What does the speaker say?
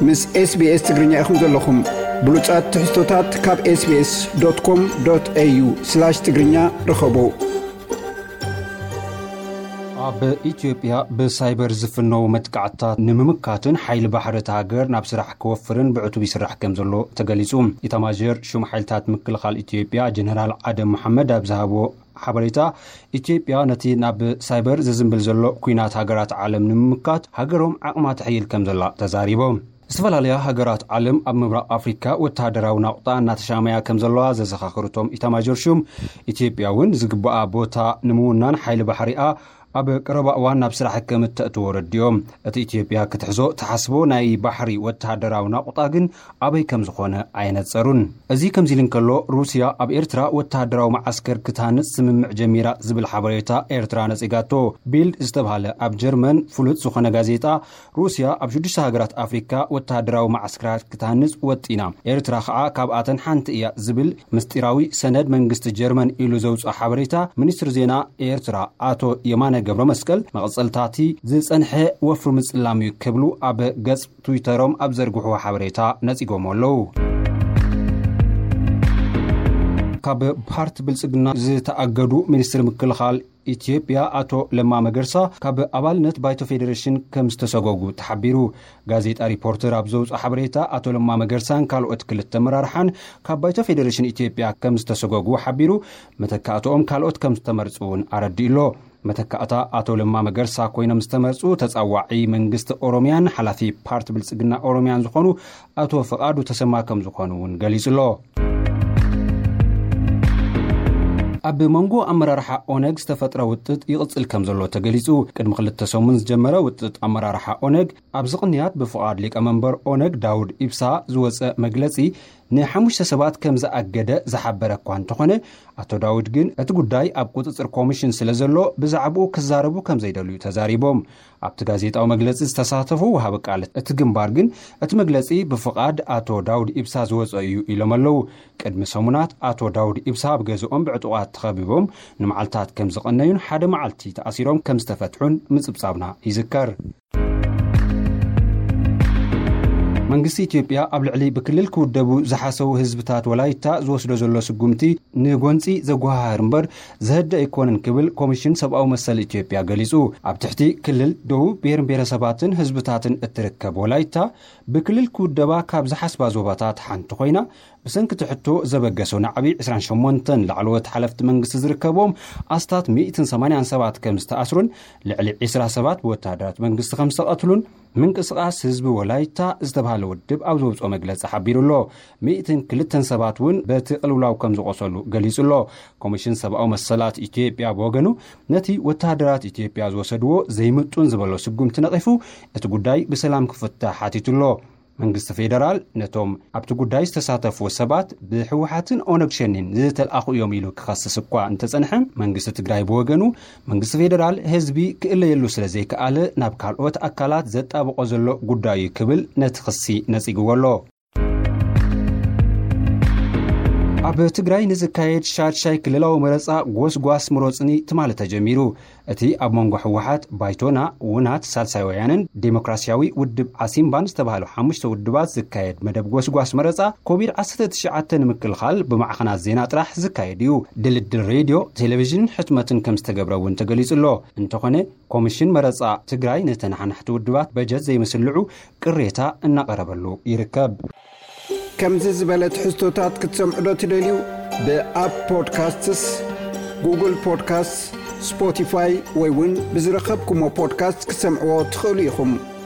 ምስ SBS ትግርኛ ኢኹም ዘለኹም ብሉጻት ትሕዝቶታት ካብ sbs.com.au/ትግርኛ ረኸቡ። ኣብ ኢትዮጵያ ብሳይበር ዝፍነው መጥቃዕታት ንምምካትን ሓይሊ ባሕሪ ሃገር ናብ ስራሕ ክወፍርን ብዕቱብ ይስራሕ ከም ዘሎ ተገሊጹ። ኢታማዦር ሹም ሓይልታት ምክልኻል ኢትዮጵያ ጀነራል አደም መሐመድ ኣብ ዝሃቦ ሓበሬታ ኢትዮጵያ ነቲ ናብ ሳይበር ዝዝምብል ዘሎ ኩናት ሃገራት ዓለም ንምምካት ሃገሮም ዓቕማት ሕይል ከም ዘላ ተዛሪቦም። ዝተፈላለዩ ሃገራት ዓለም ኣብ ምብራቕ አፍሪካ ወተሃደራዊ ናቁጣ እናተሻመያ ከም ዘለዋ ዘዘኻኽሩቶም ኢታማዦር ሹም ኢትዮጵያ እውን ዝግባኣ ቦታ ንምውናን ሓይሊ ባሕሪኣ ኣብ ቀረባ እዋን ናብ ስራሕ ከምእትእትዎ ረድዮም። እቲ ኢትዮጵያ ክትሕዞ ተሓስቦ ናይ ባሕሪ ወተሃደራዊ ናቁጣ ግን ኣበይ ከም ዝኾነ ኣይነጸሩን። እዚ ከምዚ ኢሉ እንከሎ ሩስያ ኣብ ኤርትራ ወተሃደራዊ ማዓስከር ክታንጽ ስምምዕ ጀሚራ ዝብል ሓበሬታ ኤርትራ ነጺጋቶ። ቢልድ ዝተባሃለ ኣብ ጀርመን ፍሉጥ ዝኾነ ጋዜጣ ሩስያ ኣብ 6 ሃገራት ኣፍሪካ ወተሃደራዊ ማዓስከራት ክታንጽ ወጢና ኤርትራ ከዓ ካብኣተን ሓንቲ እያ ዝብል ምስጢራዊ ሰነድ መንግስቲ ጀርመን ኢሉ ዘውፅአ ሓበሬታ ሚኒስትር ዜና ኤርትራ አቶ የማነ ገብረ መስቀል መቕጸልታቲ ዝጸንሐ ወፍሪ ምጽላም እዩ ክብሉ ኣብ ገጽ ትዊተሮም ኣብ ዘርግሑ ሓበሬታ ነጺጎም ኣለዉ። ካብ ፓርቲ ብልጽግና ዝተኣገዱ ሚኒስትር ምክልኻል ኢትዮጵያ አቶ ለማ መገርሳ ካብ ኣባልነት ባይቶ ፌዴሬሽን ከም ዝተሰጎጉ ተሓቢሩ። ጋዜጣ ሪፖርተር ኣብ ዘውፅአ ሓበሬታ አቶ ለማ መገርሳን ካልኦት ክልተ መራርሓን ካብ ባይቶ ፌዴሬሽን ኢትዮጵያ ከም ዝተሰጎጉ ሓቢሩ። መተካእቶኦም ካልኦት ከም ዝተመርጹውን ኣረዲኡሎ። መተካእታ አቶ ለማ መገርሳ ኮይኖም ዝተመርጹ ተጻዋዒ መንግስቲ ኦሮሚያን ሓላፊ ፓርቲ ብልጽግና ኦሮሚያን ዝኾኑ አቶ ፈቃዱ ተሰማ ከም ዝኾኑውን ገሊጹሎ። ኣብ መንጎ ኣመራርሓ ኦነግ ዝተፈጥረ ውጥጥ ይቕጽል ከም ዘሎ ተገሊጹ። ቅድሚ 2 ሰሙን ዝጀመረ ውጥጥ ኣመራርሓ ኦነግ ኣብ ዝቕንያት ብፍቓድ ሊቀመንበር ኦነግ ዳውድ ኢብሳ ዝወፀ መግለጺ ን5 ሰባት ከም ዝኣገደ ዝሓበረ እኳ እንተኾነ አቶ ዳውድ ግን እቲ ጉዳይ ኣብ ቁጥጥር ኮሚሽን ስለ ዘሎ ብዛዕባኡ ክዛረቡ ከም ዘይደልዩ ተዛሪቦም። ኣብቲ ጋዜጣዊ መግለጺ ዝተሳተፉ ወሃቢ ቃል እቲ ግንባር ግን እቲ መግለጺ ብፍቓድ አቶ ዳውድ ኢብሳ ዝወፀ እዩ ኢሎም ኣለዉ። ቅድሚ ሰሙናት አቶ ዳውድ ኢብሳ ኣብ ገዝኦም ብዕጡቓት ተኸቢቦም ንመዓልታት ከም ዝቐነዩን ሓደ መዓልቲ ተኣሲሮም ከም ዝተፈትሑን ምጽብጻብና ይዝከር። መንግስቲ ኢትዮጵያ ኣብ ልዕሊ ብክልል ክውደቡ ዝሓሰቡ ህዝብታት ወላይታ ዝወስዶ ዘሎ ስጉምቲ ንጎንፂ ዘጓሃር እምበር ዘህደ ኣይኮነን ክብል ኮሚሽን ሰብኣዊ መሰል ኢትዮጵያ ገሊጹ። ኣብ ትሕቲ ክልል ደቡብ ብሔርን ብሔረሰባትን ህዝብታትን እትርከብ ወላይታ ብክልል ክውደባ ካብ ዝሓስባ ዞባታት ሓንቲ ኮይና ብሰንኪ ትሕቶ ዘበገሶ ናዕቢ 28 ላዕለዎት ሓለፍቲ መንግስቲ ዝርከቦም ኣስታት 187 ከም ዝተኣስሩን ልዕሊ 20 ሰባት ብወተሃደራት መንግስቲ ከም ዝተቐትሉን ምንቅስቓስ ህዝቢ ወላይታ ዝተባሃለ ውድብ ኣብ ዘውፅኦ መግለፂ ሓቢሩሎ። 102 ሰባት እውን በቲ ቅልውላው ከም ዝቆሰሉ ገሊጹሎ። ኮሚሽን ሰብኣዊ መሰላት ኢትዮጵያ ብወገኑ ነቲ ወተሃደራት ኢትዮጵያ ዝወሰድዎ ዘይምጡን ዝበሎ ስጉምቲ ነቒፉ እቲ ጉዳይ ብሰላም ክፍታሕ ሓቲቱሎ። መንግስቲ ፌደራል ነቶም ኣብቲ ጉዳይ ዝተሳተፉ ሰባት ብሕወሓትን ኦነግ ሸኒን ዝተልኣኹ እዮም ኢሉ ክኸስስ እኳ እንተጸንሐ መንግስቲ ትግራይ ብወገኑ መንግስቲ ፌደራል ህዝቢ ክእለየሉ ስለ ዘይከኣለ ናብ ካልኦት ኣካላት ዘጣብቆ ዘሎ ጉዳዩ ክብል ነቲ ክሲ ነጺግዎ ኣሎ። ኣብ ትግራይ ንዝካየድ ሻድሻይ ክልላዊ መረጻ ጎስጓስ ምሮጽኒ ትማለ ተጀሚሩ። እቲ ኣብ መንጎ ሕወሓት ባይቶና ውናት ሳልሳይ ወያንን ዴሞክራሲያዊ ውድብ ዓሲምባን ዝተባሃሉ 5 ውድባት ዝካየድ መደብ ጎስጓስ መረጻ ኮቪድ-19 ንምክልኻል ብማዕኸናት ዜና ጥራሕ ዝካየድ እዩ። ድልድል ሬድዮ፣ ቴሌቪዥን፣ ሕትመትን ከም ዝተገብረውን ተገሊጹሎ። እንተኾነ ኮሚሽን መረጻ ትግራይ ነተናሓናሕቲ ውድባት በጀት ዘይምስልዑ ቅሬታ እናቐረበሉ ይርከብ። ከምዚ ዝበለ ትሕዝቶታት ክትሰምዑ ዶ ትደልዩ? ብኣፕ ፖድካስትስ፣ ጉግል ፖድካስት፣ ስፖቲፋይ ወይ እውን ብዝረኸብኩሞ ፖድካስት ክትሰምዕዎ ትኽእሉ ኢኹም።